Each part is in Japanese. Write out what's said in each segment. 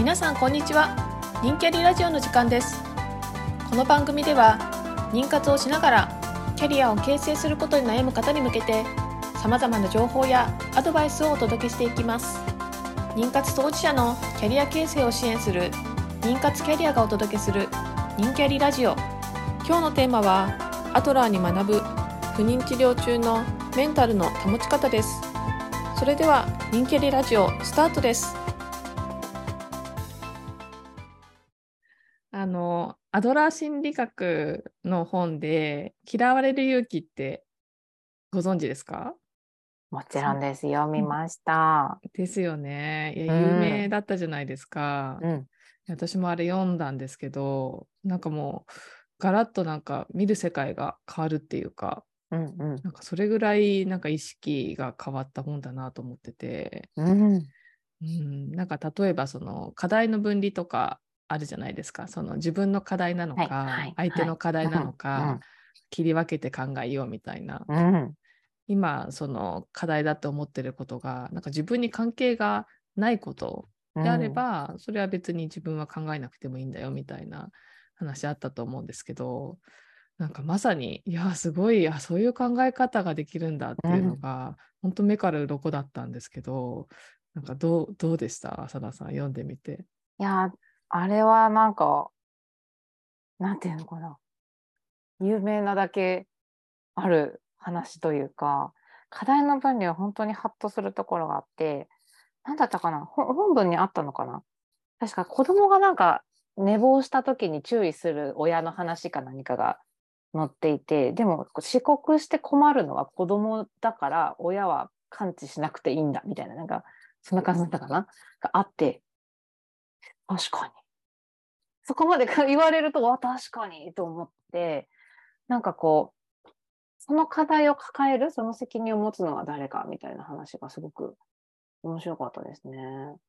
皆さんこんにちは。妊キャリラジオの時間です。この番組では妊活をしながらキャリアを形成することに悩む方に向けて様々な情報やアドバイスをお届けしていきます。妊活当事者のキャリア形成を支援する妊活キャリアがお届けする妊キャリラジオ。今日のテーマはアトラーに学ぶ不妊治療中のメンタルの保ち方です。それでは妊キャリラジオスタートです。アドラー心理学の本で嫌われる勇気ってご存知ですか？ もちろんです。読みました。 ですよね。いや、有名だったじゃないですか。私もあれ読んだんですけど、なんかもうガラッとなんか見る世界が変わるっていうか、なんかそれぐらいなんか意識が変わった本だなと思ってて、なんか例えばその課題の分離とかあるじゃないですか。その自分の課題なのか、相手の課題なのか、切り分けて考えようみたいな。今その課題だって思ってることがなんか自分に関係がないことであれば、それは別に自分は考えなくてもいいんだよみたいな話あったと思うんですけど、なんかまさにいやすごいそういう考え方ができるんだっていうのが、本当目から鱗だったんですけど、なんかどうでした浅田さん、読んでみて。 いや、あれはなんか、なんていうのかな。有名なだけある話というか、課題の分離は本当にハッとするところがあって、なんだったかな、本文にあったのかな。確か子供がなんか寝坊した時に注意する親の話か何かが載っていて、でも遅刻して困るのは子供だから親は感知しなくていいんだみたいな、なんかそんな感じだったかながあって、確かに。そこまで言われると、確かにと思って、なんかこう、その課題を抱える、その責任を持つのは誰かみたいな話がすごく面白かったですね。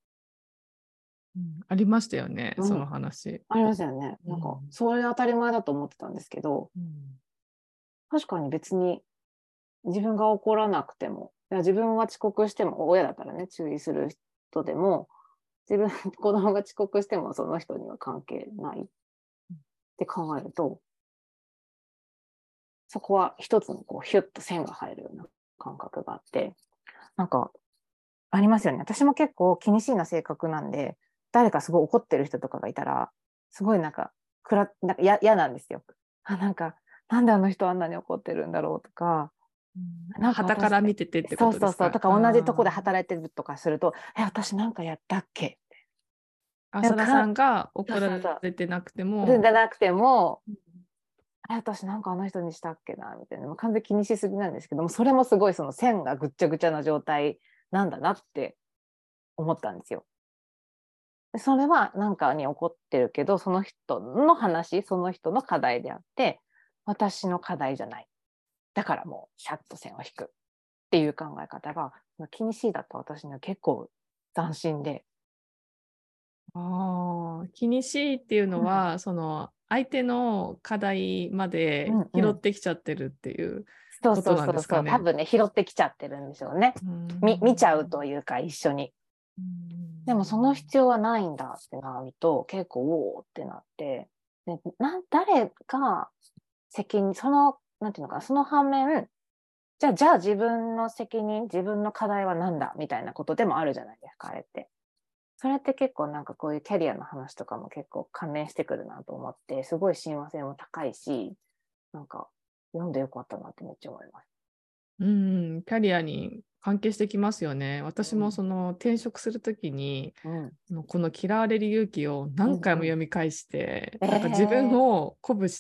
ありましたよね、その話。 ありますよね。なんか、それ当たり前だと思ってたんですけど、確かに別に自分が怒らなくても、いや自分は遅刻しても、親だったらね、注意する人でも、子供が遅刻してもその人には関係ないって考えると、そこは一つのこうヒュッと線が入るような感覚があって、なんかありますよね。私も結構気にしいな性格なんで、誰かすごい怒ってる人とかがいたら、すごいなんか嫌なんですよ。なんか、なんであの人あんなに怒ってるんだろうとか、なんか傍から見ててってそうそうそう、 ことですか？ とか同じとこで働いてるとかすると、私なんかやったっけ。 浅田さんが怒らそうそうそう。 れてなくてじゃも、 なくても、私なんかあの人にしたっけなみたいな、完全に気にしすぎなんですけども、それもすごいその線がぐっちゃぐちゃな状態なんだなって思ったんですよ。それは何かに起こってるけど、その人の話、その人の課題であって、私の課題じゃない。だからもうシャッと線を引くっていう考え方が、気にしいだった私には結構斬新で。 気にしいっていうのは、その相手の課題まで拾ってきちゃってるっていうそうそうことなんそうそう、多ですかね。 分ね、拾ってきちゃってるんでしょうね。見ちゃうというか、一緒に。でもその必要はないんだってなると、結構おーってなって、で誰が責任、なんていうのかな、その反面、じゃあ自分の責任、自分の課題は何だみたいなことでもあるじゃないですか、あれって。それって結構なんかこういうキャリアの話とかも結構関連してくるなと思って、すごい親和性も高いし、なんか読んでよかったなってめっちゃ思います。 キャリアに関係してきますよね。私もその転職するときに、この嫌われる勇気を何回も読み返して、なんか自分を鼓舞して、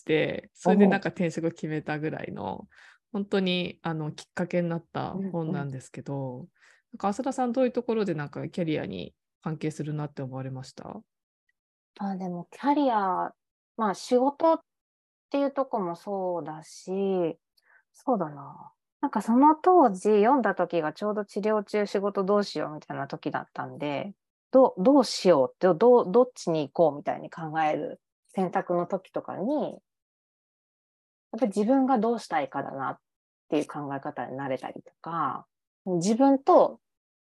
それでなんか転職を決めたぐらいの、本当にきっかけになった本なんですけど、なんか浅田さんどういうところでなんかキャリアに関係するなって思われました？ でもキャリア、まあ仕事っていうとこもそうだし、そうだな。なんかその当時読んだ時がちょうど治療中仕事どうしようみたいな時だったんで、どうしようって、どっちに行こうみたいに考える選択の時とかに、やっぱり自分がどうしたいかだなっていう考え方になれたりとか、自分と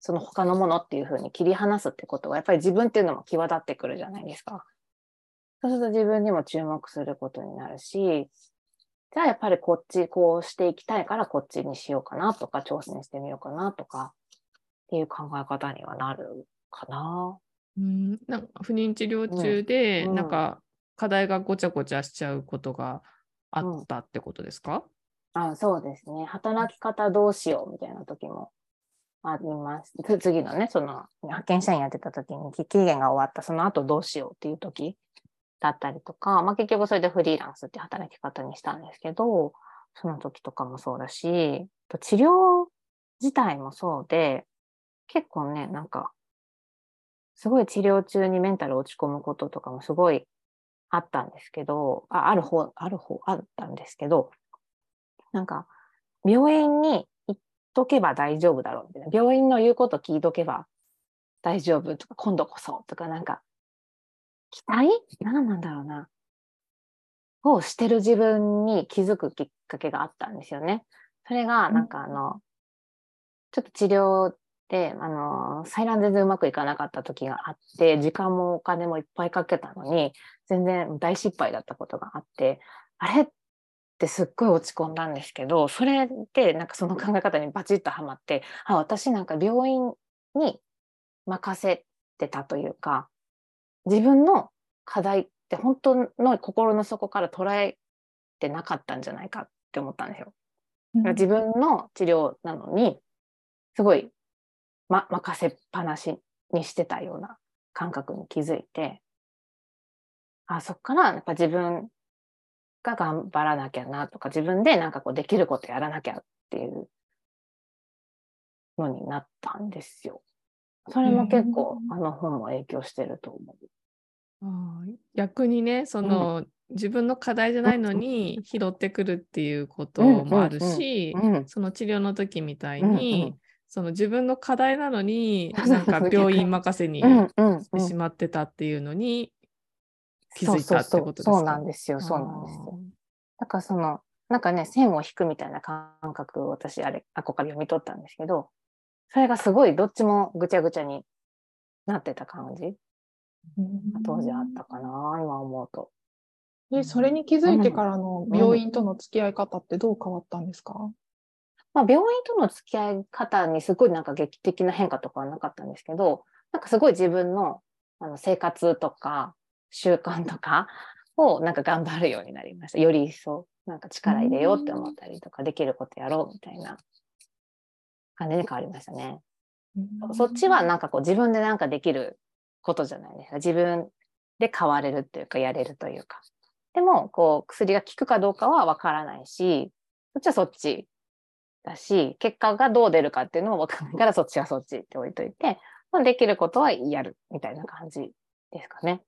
その他のものっていう風に切り離すってことは、やっぱり自分っていうのも際立ってくるじゃないですか。そうすると自分にも注目することになるし、じゃあやっぱりこっち、こうしていきたいからこっちにしようかなとか、挑戦してみようかなとかっていう考え方にはなるかな。 なんか不妊治療中で、なんか課題がごちゃごちゃしちゃうことがあったってことですか？ そうですね。働き方どうしようみたいな時もあります。次のね、その派遣社員やってた時に期限が終わったその後どうしようっていう時だったりとか、結局それでフリーランスって働き方にしたんですけど、その時とかもそうだし、治療自体もそうで、結構ね、なんか、すごい治療中にメンタル落ち込むこととかもすごいあったんですけど、あったんですけど、なんか、病院に行っとけば大丈夫だろうみたいな。病院の言うこと聞いとけば大丈夫とか、今度こそとか、なんか、期待何なんだろうな。をしてる自分に気づくきっかけがあったんですよね。それが、なんかちょっと治療で、採卵全然うまくいかなかった時があって、時間もお金もいっぱいかけたのに、全然大失敗だったことがあって、あれってすっごい落ち込んだんですけど、それでなんかその考え方にバチッとはまって、私なんか病院に任せてたというか、自分の課題って本当の心の底から捉えてなかったんじゃないかって思ったんですよ。自分の治療なのに、すごい、任せっぱなしにしてたような感覚に気づいて、そっからやっぱ自分が頑張らなきゃなとか、自分でなんかこうできることやらなきゃっていうのになったんですよ。それも結構、本も影響してると思う。逆にね、自分の課題じゃないのに拾ってくるっていうこともあるし、その治療の時みたいに、その自分の課題なのに、なんか病院任せにしてしまってたっていうのに気づいたってことですか？ そうなんですよ。そうなんですよ。だからなんかね、線を引くみたいな感覚を私、ここから読み取ったんですけど、それがすごいどっちもぐちゃぐちゃになってた感じ当時あったかな、今思うと。 それに気づいてからの病院との付き合い方ってどう変わったんですか？ 病院との付き合い方にすごいなんか劇的な変化とかはなかったんですけど、なんかすごい自分の生活とか習慣とかをなんか頑張るようになりました。より一層なんか力入れようって思ったりとか、できることやろうみたいな感じに変わりましたね。そっちはなんかこう自分でなんかできることじゃないですか。自分で変われるっていうか、やれるというか。でも、こう、薬が効くかどうかはわからないし、そっちはそっちだし、結果がどう出るかっていうのもわからないから、そっちはそっちって置いといて、できることはやるみたいな感じですかね。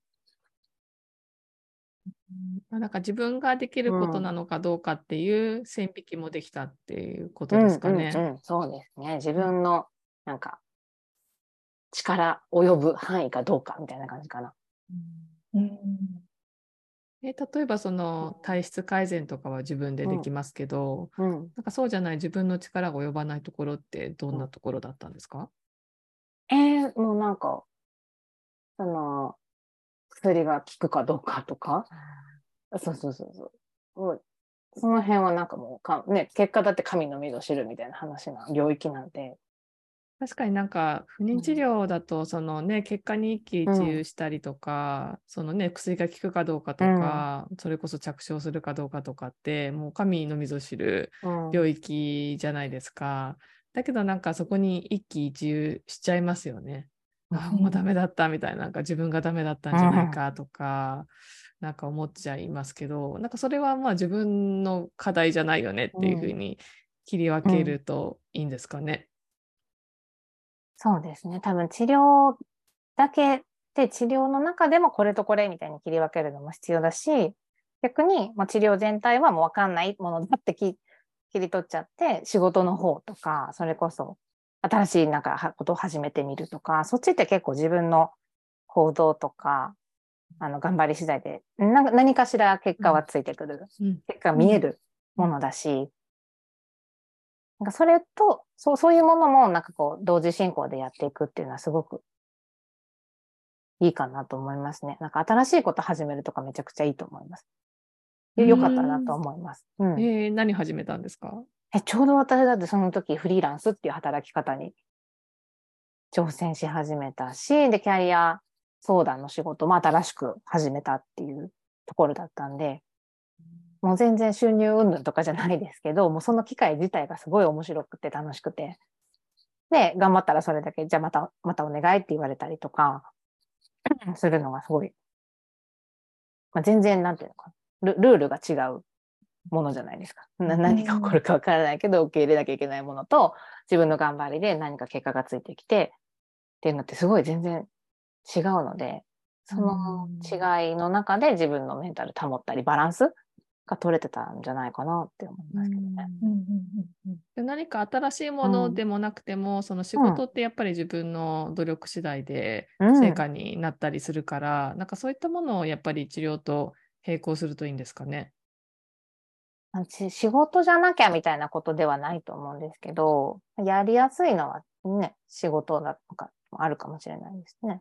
なんか自分ができることなのかどうかっていう線引きもできたっていうことですかね。 そうですね。自分のなんか力及ぶ範囲かどうかみたいな感じかな。 例えばその体質改善とかは自分でできますけど、なんかそうじゃない自分の力が及ばないところってどんなところだったんですか？ もうなんか、薬が効くかどうかとか、そうそうそうそう。もうその辺はなんかもうね、結果だって神のみぞ知るみたいな話な領域なんで。 確かになんか不妊治療だとそのね、結果に一喜一憂したりとか、そのね、薬が効くかどうかとか、それこそ着床するかどうかとかってもう神のみぞ知る領域じゃないですか。だけどなんかそこに一喜一憂しちゃいますよね。もうダメだったみたいな、なんか自分がダメだったんじゃないかとか、なんか思っちゃいますけど、なんかそれはまあ自分の課題じゃないよねっていうふうに切り分けるといいんですかね。 そうですね。多分治療だけで治療の中でもこれとこれみたいに切り分けるのも必要だし、逆に、治療全体はもう分かんないものだって切り取っちゃって、仕事の方とか、それこそ新しいなんかことを始めてみるとか、そっちって結構自分の行動とか、頑張り次第で、何かしら結果はついてくる。結果見えるものだし、 なんかそれと、そういうものもなんかこう同時進行でやっていくっていうのはすごくいいかなと思いますね。なんか新しいこと始めるとかめちゃくちゃいいと思います。よかったなと思います。 何始めたんですか？ ちょうど私だってその時フリーランスっていう働き方に挑戦し始めたし、で、キャリア相談の仕事も新しく始めたっていうところだったんで、もう全然収入云々とかじゃないですけど、もうその機会自体がすごい面白くて楽しくて、で、頑張ったらそれだけ、じゃあまたお願いって言われたりとか、するのがすごい、全然なんていうのかな、ルールが違うものじゃないですか。何が起こるかわからないけど、受け入れなきゃいけないものと、自分の頑張りで何か結果がついてきて、っていうのってすごい全然違うので、その違いの中で自分のメンタル保ったり、バランスが取れてたんじゃないかなって思いますけどね。 何か新しいものでもなくても、その仕事ってやっぱり自分の努力次第で成果になったりするから、なんかそういったものをやっぱり治療と並行するといいんですかね。 仕事じゃなきゃみたいなことではないと思うんですけど、やりやすいのはね、仕事だとかもあるかもしれないですね。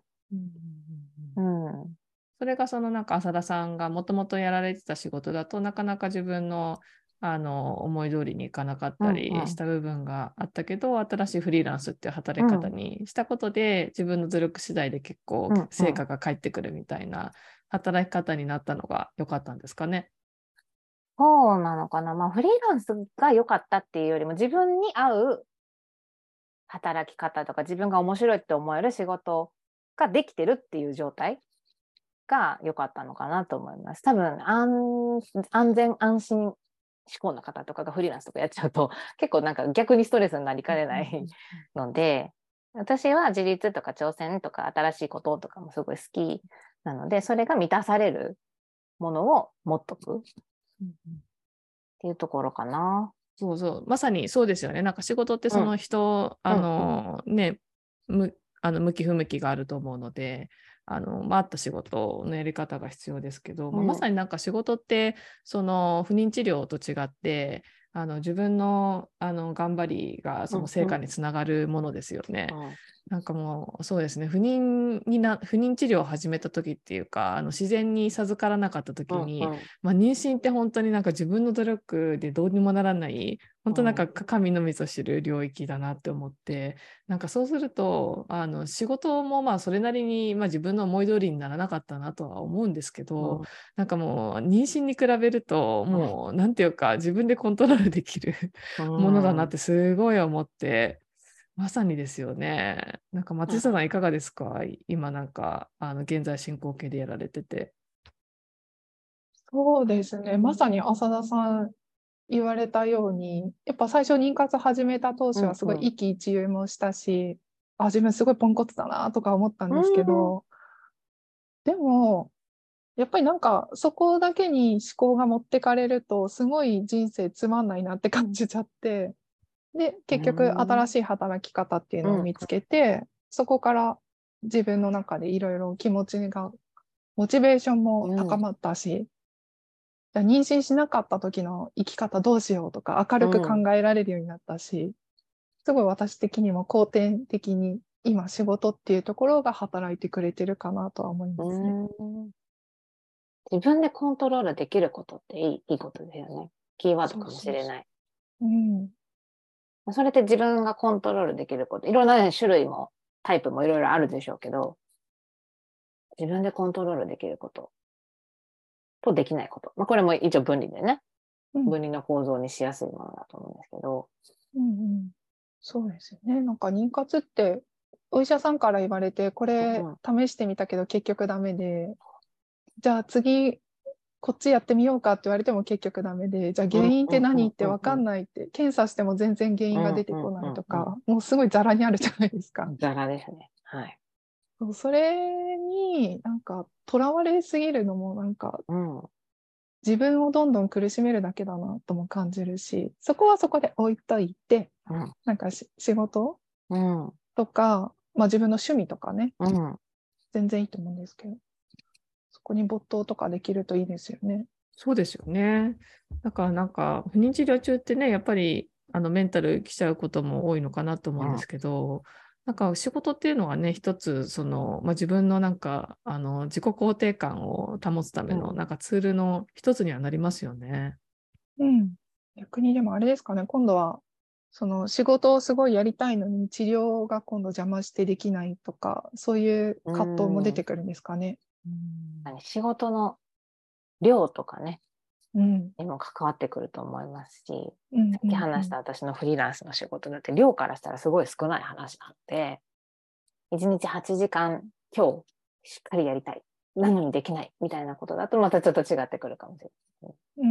それがそのなんか浅田さんがもともとやられてた仕事だとなかなか自分の思い通りにいかなかったりした部分があったけど、新しいフリーランスっていう働き方にしたことで、自分の努力次第で結構成果が返ってくるみたいな働き方になったのが良かったんですかね。 そうなのかな。フリーランスが良かったっていうよりも、自分に合う働き方とか、自分が面白いって思える仕事ができてるっていう状態が良かったのかなと思います。多分、安全安心志向な方とかがフリーランスとかやっちゃうと、結構なんか逆にストレスになりかねないので、私は自立とか挑戦とか新しいこととかもすごい好きなので、それが満たされるものを持っとくっていうところかな。 そうそう、まさにそうですよね。なんか仕事ってその人、向き不向きがあると思うので、合った仕事のやり方が必要ですけど、まさになんか仕事ってその不妊治療と違って自分の頑張りがその成果につながるものですよね。なんかもうそうですね、不妊治療を始めた時っていうか自然に授からなかった時に、妊娠って本当になんか自分の努力でどうにもならない本当なんか神のみぞ知る領域だなって思って、なんかそうすると仕事もそれなりに自分の思い通りにならなかったなとは思うんですけど、なんかもう妊娠に比べるともうなんていうか自分でコントロールできるものだなってすごい思って、まさにですよね。なんか松下さんいかがですか？今なんか現在進行形でやられてて。 そうですね。まさに浅田さん言われたように、やっぱ最初妊活始めた当初はすごい一喜一憂もしたし、自分すごいポンコツだなとか思ったんですけど、でも、やっぱりなんかそこだけに思考が持ってかれると、すごい人生つまんないなって感じちゃって、で、結局新しい働き方っていうのを見つけて、そこから自分の中でいろいろ気持ちが、モチベーションも高まったし、じゃあ妊娠しなかった時の生き方どうしようとか明るく考えられるようになったし、すごい私的にも後天的に今仕事っていうところが働いてくれてるかなとは思いますね。 自分でコントロールできることっていいことですよね。キーワードかもしれない。それって自分がコントロールできること、いろんな種類もタイプもいろいろあるでしょうけど、自分でコントロールできることとできないこと。これも一応分離でね、分離の構造にしやすいものだと思うんですけど。 そうですよね。なんか妊活ってお医者さんから言われて、これ試してみたけど結局ダメで、じゃあ次こっちやってみようかって言われても結局ダメで、じゃあ原因って何って分かんないって、検査しても全然原因が出てこないとか、もうすごいザラにあるじゃないですか。 ザラですね。はい。 それになんかとらわれすぎるのもなんか、自分をどんどん苦しめるだけだなとも感じるし、そこはそこで置いといて、なんか仕事、とか、自分の趣味とかね、全然いいと思うんですけど、そこに没頭とかできるといいですよね。 そうですよね。だからなんか不妊治療中ってね、やっぱりメンタル来ちゃうことも多いのかなと思うんですけど、なんか仕事っていうのはね、一つ自分のなんか自己肯定感を保つためのなんかツールの一つにはなりますよね。 うん。逆にでもあれですかね、今度はその仕事をすごいやりたいのに治療が今度邪魔してできないとか、そういう葛藤も出てくるんですかね。 仕事の量とかね、 にも関わってくると思いますし、 さっき話した私のフリーランスの仕事だって量からしたらすごい少ない話なんで、1日8時間今日しっかりやりたい、なのにできないみたいなことだとまたちょっと違ってくるかもしれない。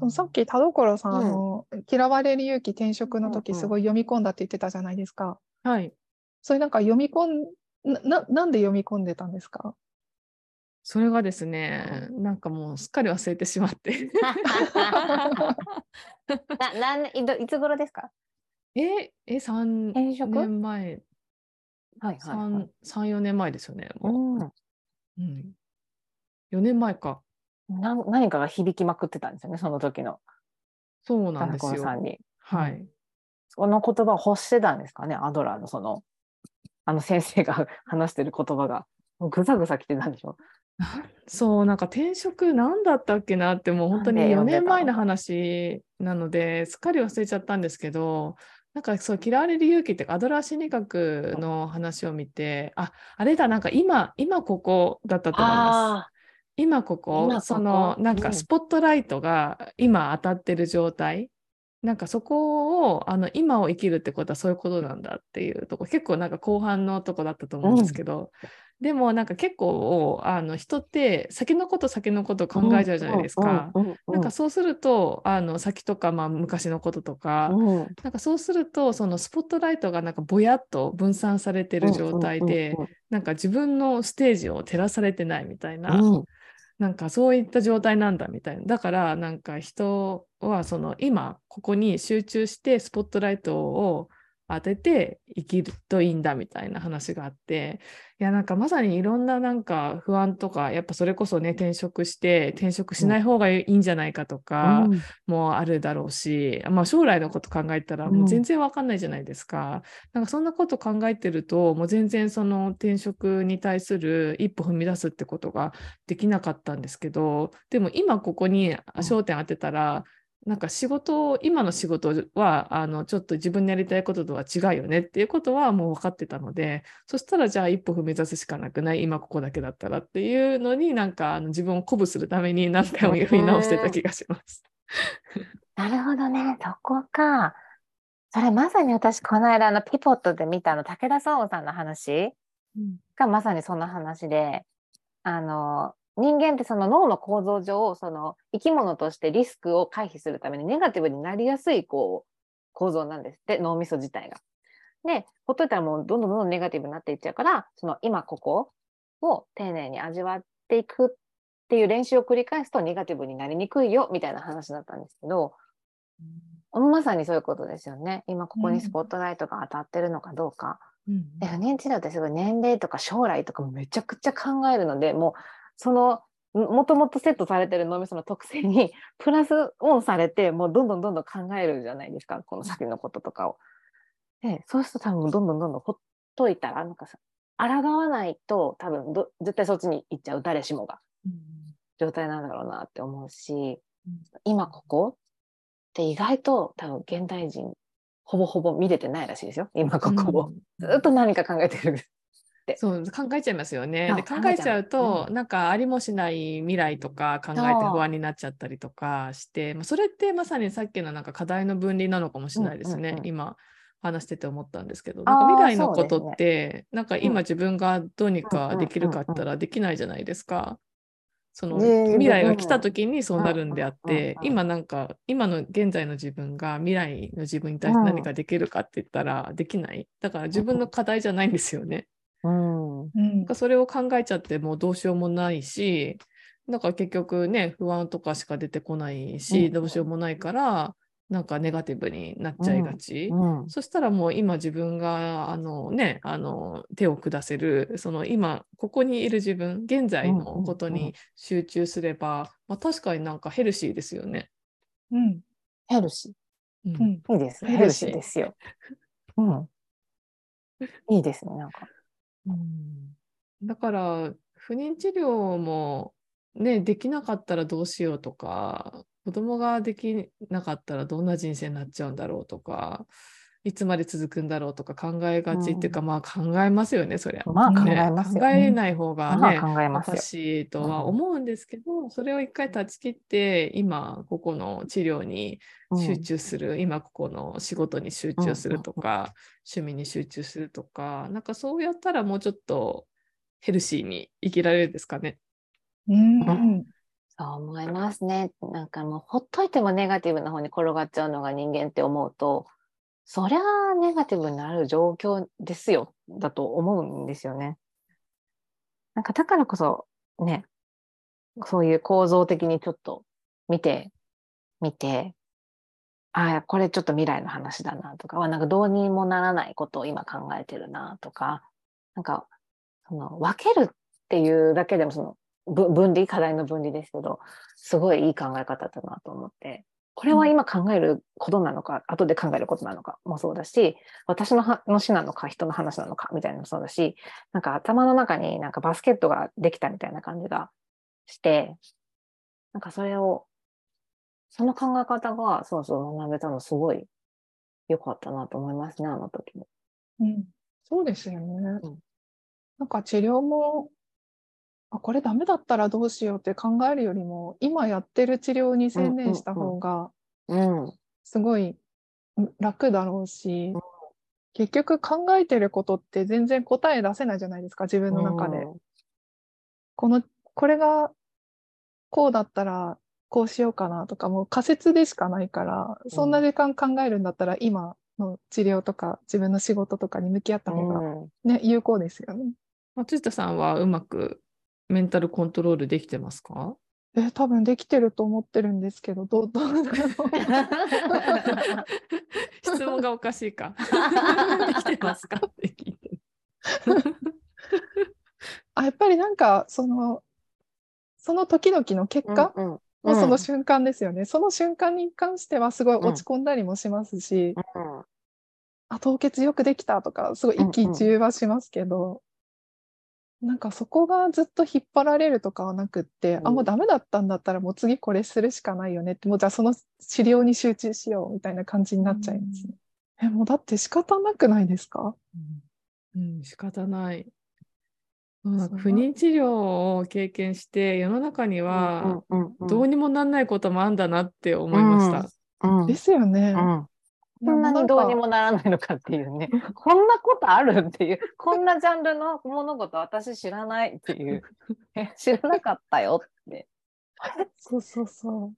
さっき田所さん、嫌われる勇気転職の時すごい読み込んだって言ってたじゃないですか。 はい。 それなんか読み込んなんで読み込んでたんですか？ それがですね、なんかもうすっかり忘れてしまって。 いつ頃ですか ？3年前。 はいはいはい、 3、4年前ですよね。もう。4年前か。 何かが響きまくってたんですよね、その時の。 そうなんですよ。 田所さんに。 はい。 その言葉を欲してたんですかね、アドラーの先生が話してる言葉が。もうぐさぐさきてたんでしょ。 そう、なんか転職なんだったっけなって、もう本当に4年前の話なので、すっかり忘れちゃったんですけど、なんかそう、嫌われる勇気ってアドラー心理学の話を見て、あれだ、なんか今ここだったと思います。今ここ、なんかスポットライトが今当たってる状態。なんかそこを今を生きるってことはそういうことなんだっていうとこ、結構なんか後半のとこだったと思うんですけど、でもなんか結構人って先のこと考えちゃうじゃないですか。なんかそうすると先とか昔のこととか、なんかそうするとそのスポットライトがなんかぼやっと分散されてる状態で、なんか自分のステージを照らされてないみたいな。なんかそういった状態なんだみたいな。だからなんか人は今ここに集中してスポットライトを当てて生きるといいんだみたいな話があって、いやなんかまさにいろんななんか不安とか、やっぱそれこそね転職しない方がいいんじゃないかとかもあるだろうし、将来のこと考えたらもう全然わかんないじゃないですか。なんかそんなこと考えてるともう全然その転職に対する一歩踏み出すってことができなかったんですけど、でも今ここに焦点当てたら、なんか今の仕事はちょっと自分のやりたいこととは違うよねっていうことはもう分かってたので、そしたらじゃあ一歩踏み出すしかなくない、今ここだけだったらっていうのに、なんか自分を鼓舞するために何回も読み直してた気がします。 なるほどね、そこか。それまさに私この間ピポットで見た武田壮さんの話がまさにその話で、人間ってその脳の構造上生き物としてリスクを回避するためにネガティブになりやすい構造なんですって、脳みそ自体が。でほっといたらもうどんどんネガティブになっていっちゃうから、今ここを丁寧に味わっていくっていう練習を繰り返すとネガティブになりにくいよみたいな話だったんですけど、まさにそういうことですよね。今ここにスポットライトが当たってるのかどうか。不妊治療ってすごい年齢とか将来とかめちゃくちゃ考えるので、もうもともとセットされてる脳みその特性にプラスオンされて、もうどんどん考えるじゃないですか、この先のこととかを。でそうすると多分どんどんほっといたら、なんかさ、抗わないと多分絶対そっちに行っちゃう、誰しもが、状態なんだろうなって思うし、今ここって意外と多分現代人ほぼほぼ見れてないらしいですよ、今ここを。ずっと何か考えてるってそう考えちゃいますよね。で考えちゃうと、なんかありもしない未来とか考えて不安になっちゃったりとかして、それってまさにさっきのなんか課題の分離なのかもしれないですね。今話してて思ったんですけど、なんか未来のことって、なんか今自分がどうにかできるかって言ったらできないじゃないですか。未来が来た時にそうなるんであって、今なんか今の現在の自分が未来の自分に対して何かできるかって言ったらできない。だから自分の課題じゃないんですよね。なんかそれを考えちゃってもうどうしようもないし、なんか結局ね不安とかしか出てこないし、どうしようもないからなんかネガティブになっちゃいがち。そしたらもう今自分が手を下せる今ここにいる自分、現在のことに集中すれば、確かになんかヘルシーですよね。 ヘルシー。 いいですね。ヘルシーですよ。いいですね、なんか。 だから、不妊治療もね、できなかったらどうしようとか、子供ができなかったらどんな人生になっちゃうんだろうとか、いつまで続くんだろうとか考えがちっていうか、まあ考えますよね、そりゃ。 まあ考えますよ。 考えない方がね、 おかしいとは思うんですけど、それを一回断ち切って、今ここの治療に集中する、今ここの仕事に集中するとか、趣味に集中するとか、なんかそうやったらもうちょっとヘルシーに生きられるんですかね。 そう思いますね。なんかもうほっといてもネガティブな方に転がっちゃうのが人間って思うと、そりゃあネガティブになる状況ですよ、だと思うんですよね。なんかだからこそね、そういう構造的にちょっと見て、ああ、これちょっと未来の話だなとか、なんかどうにもならないことを今考えてるなとか、なんかその分けるっていうだけでもその課題の分離ですけど、すごいいい考え方だなと思って、これは今考えることなのか、後で考えることなのかもそうだし、私の話なのか、人の話なのかみたいなのもそうだし、なんか頭の中になんかバスケットができたみたいな感じがして、なんかその考え方がそう学べたのすごい良かったなと思いますね、あの時に。 そうですよね。なんか治療も、これダメだったらどうしようって考えるよりも、今やってる治療に専念した方が、すごい楽だろうし、結局考えてることって全然答え出せないじゃないですか、自分の中で。これがこうだったらこうしようかなとか、もう仮説でしかないから、そんな時間考えるんだったら今の治療とか自分の仕事とかに向き合った方がね、有効ですよね。 松下さんはうまくメンタルコントロールできてますか？ 多分できてると思ってるんですけど、どうだろう。 質問がおかしいか。できてますかって聞いて。 やっぱりなんかその時々の結果のその瞬間ですよね。その瞬間に関してはすごい落ち込んだりもしますし、凍結よくできたとか、すごい一喜一憂はしますけど、なんかそこがずっと引っ張られるとかはなくって、もうダメだったんだったらもう次これするしかないよねって、もうじゃあその治療に集中しようみたいな感じになっちゃいますね。もうだって仕方なくないですか？ 仕方ない。不妊治療を経験して世の中にはどうにもなんないこともあんだなって思いました。 ですよね。 こんなにどうにもならないのかっていうね。こんなことあるっていう、こんなジャンルの物事私知らないっていう。知らなかったよって。 そう。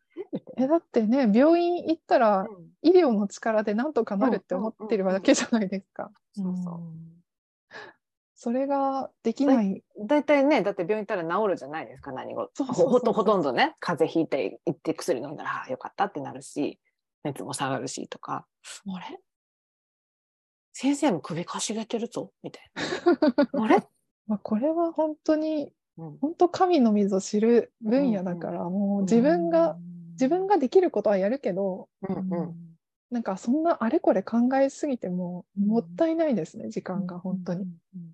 だってね、病院行ったら医療の力でなんとかなるって思ってるわけじゃないですか。それができない。 だいたいね、だって病院行ったら治るじゃないですか、何事。ほとんどね、風邪ひいて行って薬飲んだら、よかったってなるし、熱も下がるしとか、あれ先生も首かしげてるぞみたいな。あれこれは本当に、本当神の水を知る分野だから、もう自分ができることはやるけど、なんかそんなあれこれ考えすぎてももったいないですね、時間が本当に。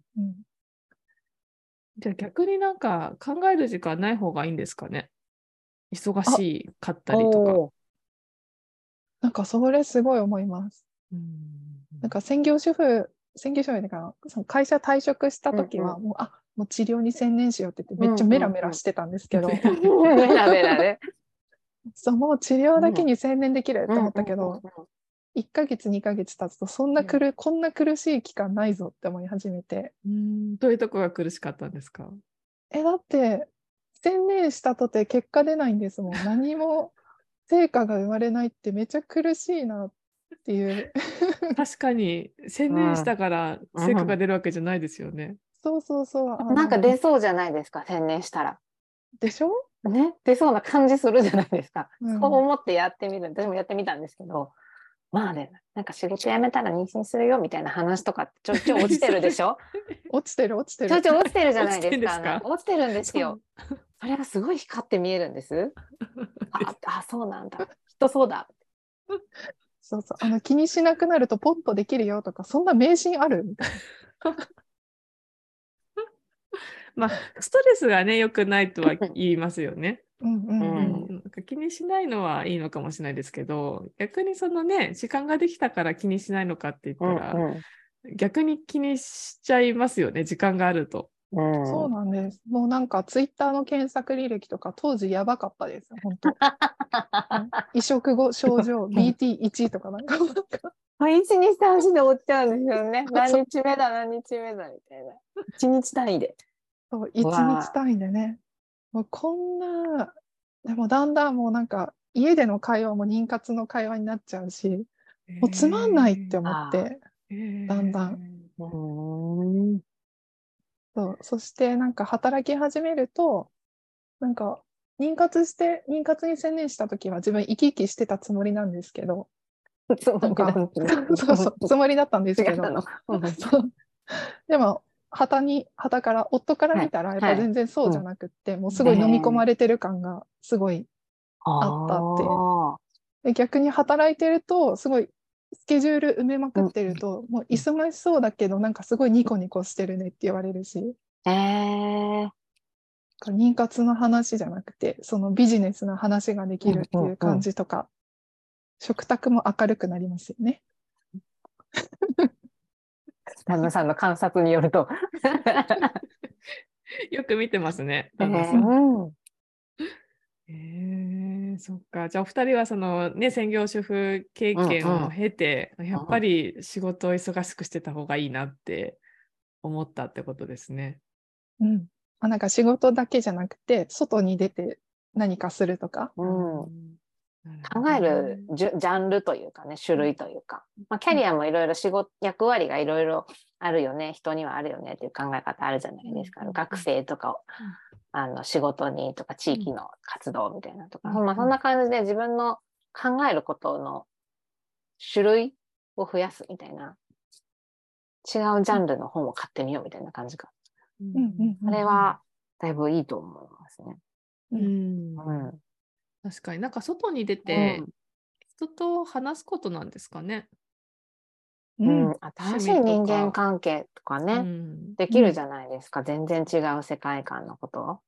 じゃあ逆になんか考える時間ない方がいいんですかね。忙しかったりとか。 なんかそれすごい思います。なんか専業主婦だからその会社退職した時はもう治療に専念しようって言ってめっちゃメラメラしてたんですけど、メラメラね。 もう治療だけに専念できるって思ったけど、1ヶ月2ヶ月経つとこんな苦しい期間ないぞって思い始めて。 どういうとこが苦しかったんですか？ だって専念したとて結果出ないんですもん。何も成果が生まれないってめちゃ苦しいなっていう。 確かに専念したから成果が出るわけじゃないですよね。 そうなんか出そうじゃないですか、専念したら。 でしょね、出そうな感じするじゃないですか。そう思ってやってみる。私もやってみたんですけど、まあね、なんか仕事辞めたら妊娠するよみたいな話とかってちょいちょい落ちてるでしょ。 落ちてる。 ちょいちょい落ちてるじゃないですか。落ちてるんですよ。それがすごい光って見えるんです。そうなんだ。きっとそうだ。 そうそう、気にしなくなるとポッとできるよとか、そんな迷信あるみたいな。 まあ、ストレスがね、良くないとは言いますよね。なんか気にしないのはいいのかもしれないですけど、逆にそのね、時間ができたから気にしないのかって言ったら、逆に気にしちゃいますよね、時間があると。 そうなんです。もうなんかツイッターの検索履歴とか当時やばかったですよ、本当。移植後症状 BT1 とかなんか。 1、2、3、4で追っちゃうんですよね。何日目だ、何日目だみたいな。1日単位で。 そう、1日単位でね。もうこんな、でもだんだんもうなんか家での会話も妊活の会話になっちゃうし、もうつまんないって思って、だんだん。そしてなんか働き始めると、なんか妊活に専念した時は自分生き生きしてたつもりなんですけど、なんかそうつもりだったんですけど、でも旗から夫から見たらやっぱ全然そうじゃなくって、もうすごい飲み込まれてる感がすごいあったって。で逆に働いてるとすごいスケジュール埋めまくってると、もう忙しそうだけどなんかすごいニコニコしてるねって言われるし。妊活の話じゃなくて、そのビジネスの話ができるっていう感じとか、食卓も明るくなりますよね。 旦那さんの観察によると。 よく見てますね、旦那さん。そっか。じゃあお二人はそのね、専業主婦経験を経て、やっぱり仕事を忙しくしてた方がいいなって思ったってことですね。 なんか仕事だけじゃなくて、外に出て何かするとか。 考えるジャンルというかね、種類というか。キャリアもいろいろ役割がいろいろあるよね、人にはあるよねっていう考え方あるじゃないですか。学生とか仕事にとか地域の活動みたいなとか、そんな感じで自分の考えることの種類を増やすみたいな、違うジャンルの本を買ってみようみたいな感じか。あれはだいぶいいと思いますね。 確かになんか外に出て人と話すことなんですかね。 新しい人間関係とかね、できるじゃないですか。全然違う世界観のことを。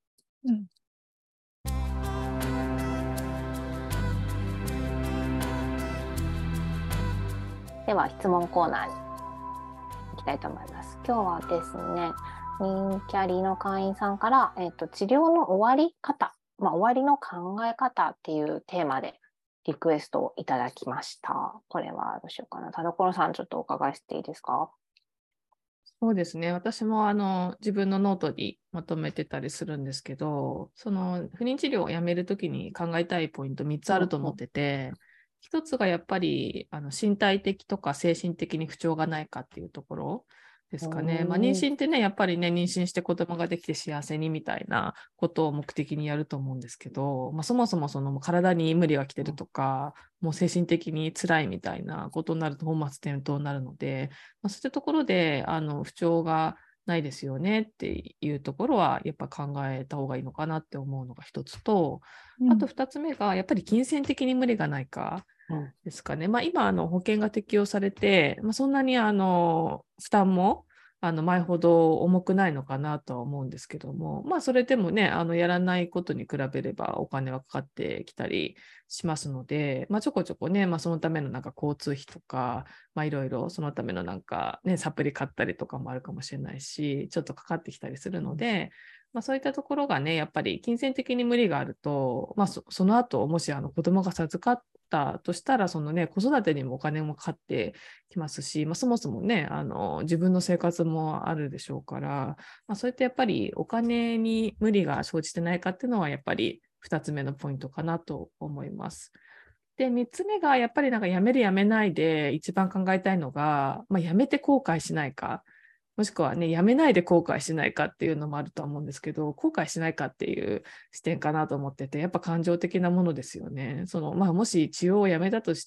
では質問コーナーに行きたいと思います。今日はですね、妊キャリの会員さんから、治療の終わり方、終わりの考え方っていうテーマでリクエストをいただきました。これはどうしようかな。田所さん、ちょっとお伺いしていいですか？ そうですね。私も自分のノートにまとめてたりするんですけど、その不妊治療をやめるときに考えたいポイント3つあると思ってて、1つがやっぱり身体的とか精神的に不調がないかっていうところですかね。妊娠ってね、やっぱりね、妊娠して子供ができて幸せにみたいなことを目的にやると思うんですけど、そもそもその体に無理が来てるとか、もう精神的に辛いみたいなことになると本末転倒になるので、そういったところで不調がないですよねっていうところはやっぱ考えた方がいいのかなって思うのが一つと、あと2つ目がやっぱり金銭的に無理がないかですかね。今保険が適用されて、そんなに負担も前ほど重くないのかなとは思うんですけども、それでもね、やらないことに比べればお金はかかってきたりしますので、ちょこちょこね、そのためのなんか交通費とか、いろいろそのためのなんかね、サプリ買ったりとかもあるかもしれないし、ちょっとかかってきたりするので、そういったところがね、やっぱり金銭的に無理があると、その後、もし子供が授かったとしたら、そのね、子育てにもお金もかかってきますし、そもそもね、自分の生活もあるでしょうから、そういったやっぱりお金に無理が生じてないかっていうのは、やっぱり2つ目のポイントかなと思います。で、3つ目が、やっぱりなんかやめるやめないで一番考えたいのが、やめて後悔しないか。もしくはね、やめないで後悔しないかっていうのもあると思うんですけど、後悔しないかっていう視点かなと思ってて、やっぱ感情的なものですよね。もし治療をやめたとして、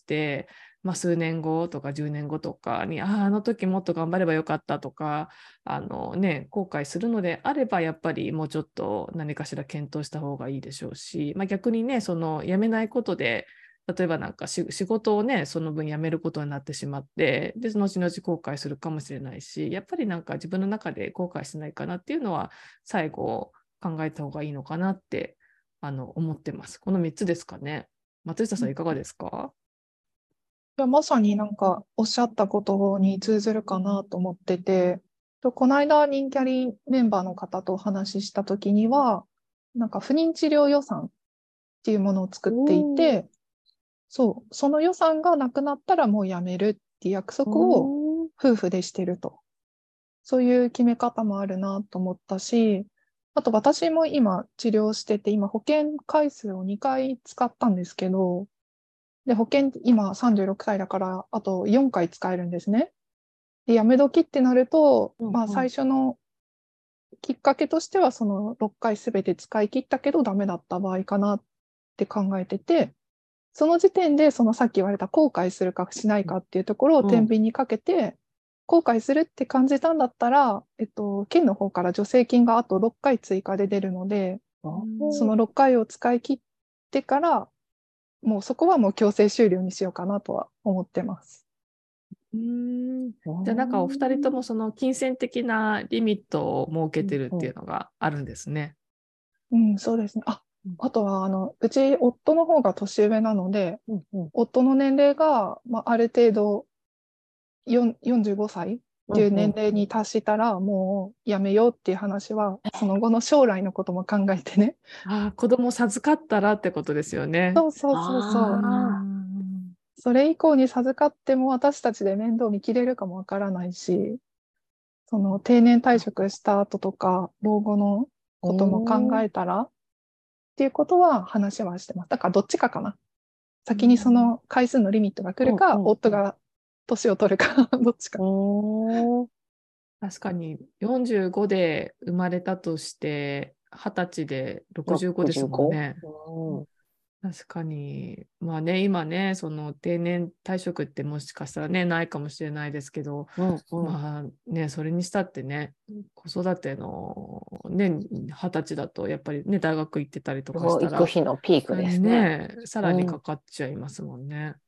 数年後とか10年後とかに、あの時もっと頑張ればよかったとか、後悔するのであれば、やっぱりもうちょっと何かしら検討した方がいいでしょうし、逆にね、やめないことで、 例えばなんか仕事をね、その分辞めることになってしまって、で、後々後悔するかもしれないし、やっぱりなんか自分の中で後悔しないかなっていうのは、最後考えた方がいいのかなって思ってます。この3つですかね。松下さんいかがですか？ いや、まさになんかおっしゃったことに通ずるかなと思ってて、この間人キャリメンバーの方とお話ししたときには、なんか不妊治療予算っていうものを作っていて、その予算がなくなったらもうやめるっていう約束を夫婦でしてると。そういう決め方もあるなと思ったし、あと私も今治療してて、今保険回数を2回使ったんですけど、で、保険今36歳だからあと4回使えるんですね。で、やめ時ってなると、まあ最初のきっかけとしてはその6回すべて使い切ったけどダメだった場合かなって考えてて、その時点でそのさっき言われた後悔するかしないかっていうところを天秤にかけて、後悔するって感じたんだったら、県の方から助成金があと6回追加で出るので、その6回を使い切ってから、もうそこはもう強制終了にしようかなとは思ってます。 じゃあなんかお二人ともその金銭的なリミットを設けてるっていうのがあるんですね。 そうですね。あとはうち夫の方が年上なので、夫の年齢が、ある程度45歳っていう年齢に達したらもうやめようっていう話は、その後の将来のことも考えてね。 子供授かったらってことですよね。 そう。それ以降に授かっても私たちで面倒見きれるかもわからないし、その定年退職した後とか老後のことも考えたらっていうことは話はしてます。だからどっちかかな。先にその回数のリミットが来るか、夫が年を取るかどっちか。 確かに45で生まれたとして20歳で65ですもんね。確かにまあね、今ねその定年退職ってもしかしたらねないかもしれないですけど、まあねそれにしたってね子育てのね20歳だとやっぱりね大学行ってたりとかしたら行く日のピークですね。 さらにかかっちゃいますもんね。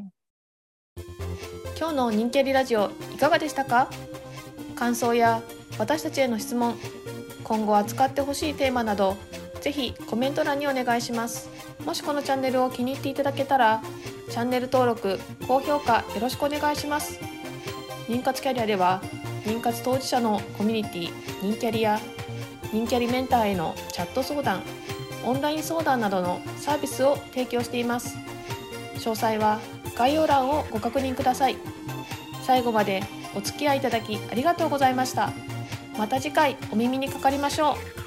今日の人気ありラジオいかがでしたか？感想や私たちへの質問、今後扱ってほしいテーマなどぜひコメント欄にお願いします。もしこのチャンネルを気に入っていただけたらチャンネル登録、高評価よろしくお願いします。妊活キャリアでは妊活当事者のコミュニティ妊キャリや妊キャリメンターへのチャット相談、オンライン相談などのサービスを提供しています。詳細は概要欄をご確認ください。最後までお付き合いいただきありがとうございました。また次回お耳にかかりましょう。